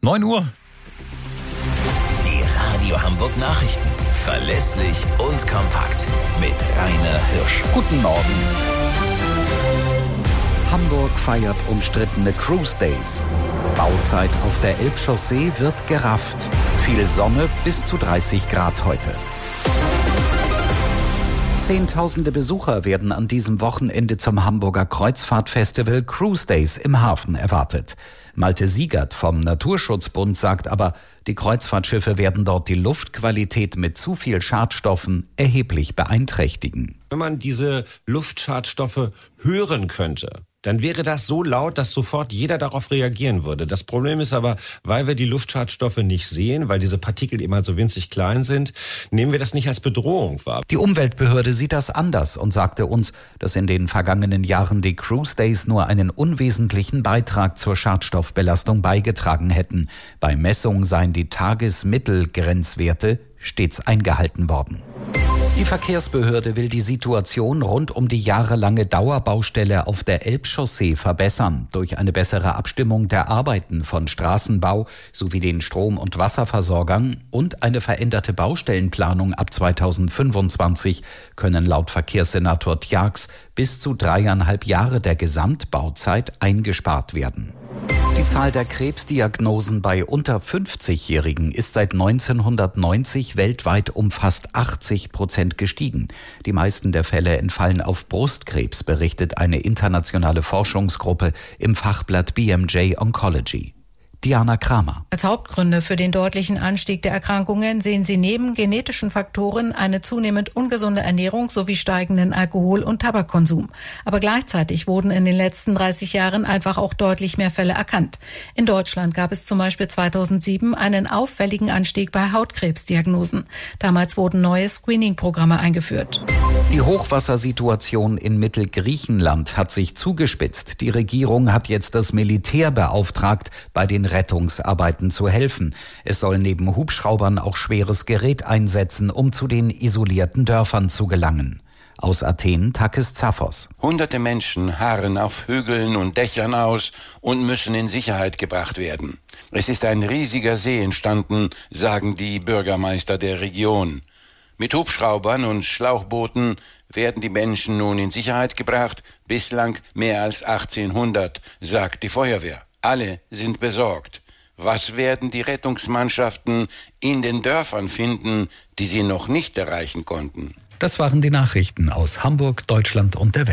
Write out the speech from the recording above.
9 Uhr. Die Radio Hamburg Nachrichten. Verlässlich und kompakt. Mit Rainer Hirsch. Guten Morgen. Hamburg feiert umstrittene Cruise Days. Bauzeit auf der Elbchaussee wird gerafft. Viel Sonne, bis zu 30 Grad heute. Zehntausende Besucher werden an diesem Wochenende zum Hamburger Kreuzfahrtfestival Cruise Days im Hafen erwartet. Malte Siegert vom Naturschutzbund sagt aber, die Kreuzfahrtschiffe werden dort die Luftqualität mit zu viel Schadstoffen erheblich beeinträchtigen. Wenn man diese Luftschadstoffe hören könnte, dann wäre das so laut, dass sofort jeder darauf reagieren würde. Das Problem ist aber, weil wir die Luftschadstoffe nicht sehen, weil diese Partikel eben halt so winzig klein sind, nehmen wir das nicht als Bedrohung wahr. Die Umweltbehörde sieht das anders und sagte uns, dass in den vergangenen Jahren die Cruise Days nur einen unwesentlichen Beitrag zur Schadstoffbelastung beigetragen hätten. Bei Messungen seien die Tagesmittelgrenzwerte stets eingehalten worden. Die Verkehrsbehörde will die Situation rund um die jahrelange Dauerbaustelle auf der Elbchaussee verbessern. Durch eine bessere Abstimmung der Arbeiten von Straßenbau sowie den Strom- und Wasserversorgern und eine veränderte Baustellenplanung ab 2025 können laut Verkehrssenator Tjax bis zu 3,5 Jahre der Gesamtbauzeit eingespart werden. Die Zahl der Krebsdiagnosen bei unter 50-Jährigen ist seit 1990 weltweit um fast 80% gestiegen. Die meisten der Fälle entfallen auf Brustkrebs, berichtet eine internationale Forschungsgruppe im Fachblatt BMJ Oncology. Diana Kramer. Als Hauptgründe für den deutlichen Anstieg der Erkrankungen sehen sie neben genetischen Faktoren eine zunehmend ungesunde Ernährung sowie steigenden Alkohol- und Tabakkonsum. Aber gleichzeitig wurden in den letzten 30 Jahren einfach auch deutlich mehr Fälle erkannt. In Deutschland gab es zum Beispiel 2007 einen auffälligen Anstieg bei Hautkrebsdiagnosen. Damals wurden neue Screening-Programme eingeführt. Die Hochwassersituation in Mittelgriechenland hat sich zugespitzt. Die Regierung hat jetzt das Militär beauftragt, bei den Rettungsarbeiten zu helfen. Es soll neben Hubschraubern auch schweres Gerät einsetzen, um zu den isolierten Dörfern zu gelangen. Aus Athen, Takis Zaphos. Hunderte Menschen harren auf Hügeln und Dächern aus und müssen in Sicherheit gebracht werden. Es ist ein riesiger See entstanden, sagen die Bürgermeister der Region. Mit Hubschraubern und Schlauchbooten werden die Menschen nun in Sicherheit gebracht, bislang mehr als 1800, sagt die Feuerwehr. Alle sind besorgt. Was werden die Rettungsmannschaften in den Dörfern finden, die sie noch nicht erreichen konnten? Das waren die Nachrichten aus Hamburg, Deutschland und der Welt.